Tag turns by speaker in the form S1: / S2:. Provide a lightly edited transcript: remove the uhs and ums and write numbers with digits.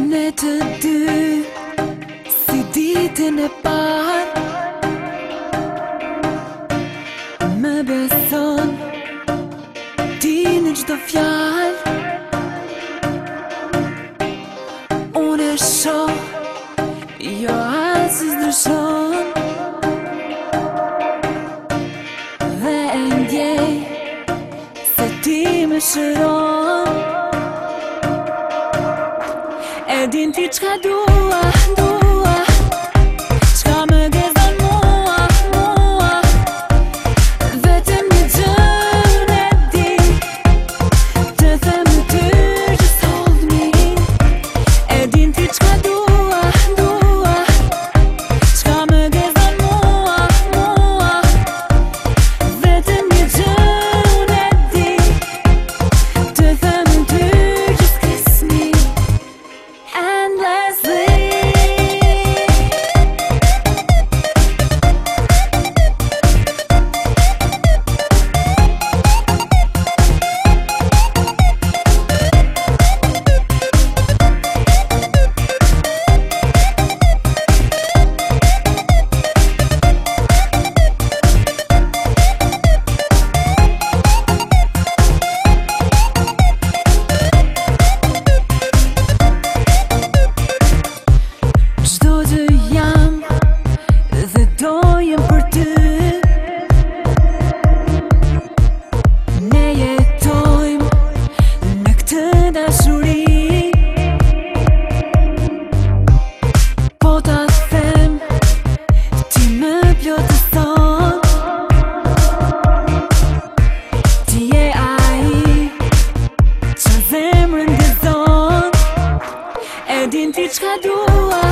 S1: Ne të dy si ditën e parë më beson ti në çdo fjalë. Unë e shoh, jo as s'ndryshon, dhe e ndjej se ti më shëron. E din ti çka dua, çka më gëzon mua, vetëm një gjë e di, të them ty just hold me. E din ti çka dua, çka më gëzon mua, vetëm një gjë e di, të them ty just kiss me endlessly. E din ti çka dua,